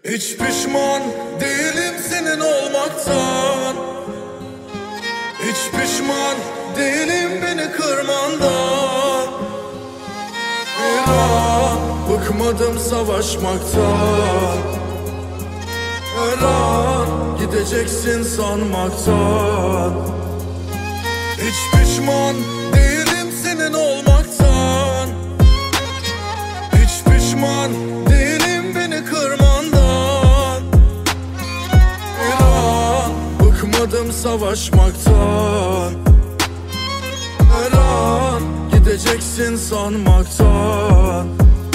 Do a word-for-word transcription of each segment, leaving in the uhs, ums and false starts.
Hiç pişman değilim senin olmaktan. Hiç pişman değilim beni kırmandan. İnan bıkmadım savaşmaktan. Her an gideceksin sanmaktan. Hiç pişman değilim senin olmaktan. Hiç pişman değilim beni kırmandan. İnan bıkmadım savaşmaktan. Her an gideceksin sanmaktan.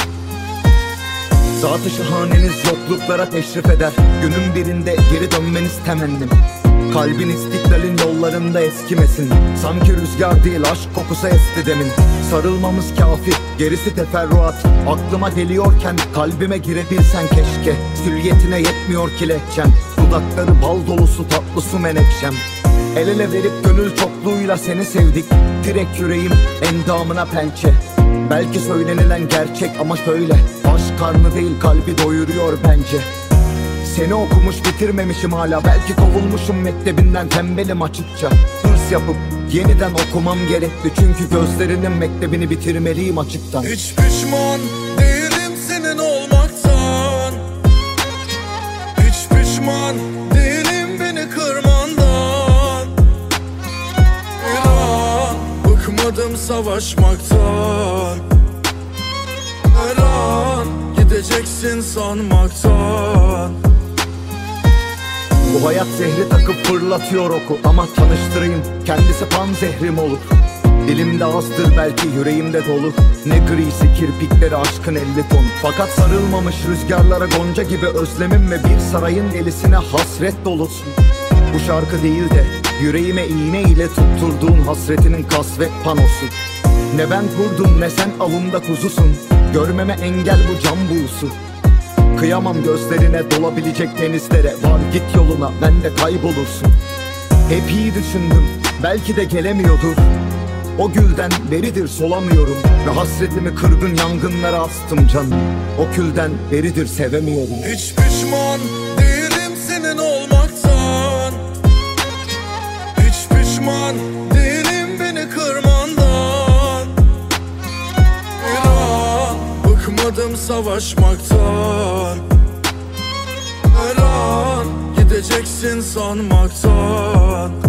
Zat-ı şahaneniz yokluklara teşrif eder. Günün birinde geri dönmeniz temennim. Kalbin istiklalin yollarında eskimesin. Sanki rüzgar değil aşk kokusu esti demin. Sarılmamız kafi, gerisi teferruat. Aklıma geliyorken kalbime girebilsen keşke. Süliyetine yetmiyor ki lehçem. Dudakları bal dolusu tatlı su menekşem. El ele verip gönül çokluğuyla seni sevdik. Direkt yüreğim endamına pençe. Belki söylenilen gerçek ama şöyle: aşk karnı değil kalbi doyuruyor bence. Seni okumuş bitirmemişim hala. Belki kovulmuşum mektebinden, tembelim açıkça. Hırs yapıp yeniden okumam gerekli. Çünkü gözlerinin mektebini bitirmeliyim açıktan. Hiç pişman değilim senin olmaktan. Hiç pişman değilim beni kırmandan. İnan bıkmadım savaşmaktan. Her an gideceksin sanmaktan. Bu hayat zehri takıp fırlatıyor oku. Ama tanıştırayım, kendisi pan zehrim olur. Dilimde azdır belki, yüreğimde dolu. Ne grisi kirpikleri aşkın elli ton. Fakat sarılmamış rüzgarlara gonca gibi özlemim ve bir sarayın delisine hasret dolusun. Bu şarkı değil de yüreğime iğne ile tutturduğun hasretinin kasvet panosu. Ne ben kurdum ne sen avımda kuzusun. Görmeme engel bu can buğusu. Kıyamam gözlerine dolabilecek denizlere. Var git yoluna, ben de kaybolursun. Hep iyi düşündüm, belki de gelemiyordur. O gülden beridir solamıyorum. Ve hasretimi kırgın yangınlara astım canım. O külden beridir sevemiyorum. Hiç pişman değilim senin olmaktan. Hiç pişman değilim beni kırmandan. İnan bıkmadım savaşmaktan. Her an gideceksin sanmaktan.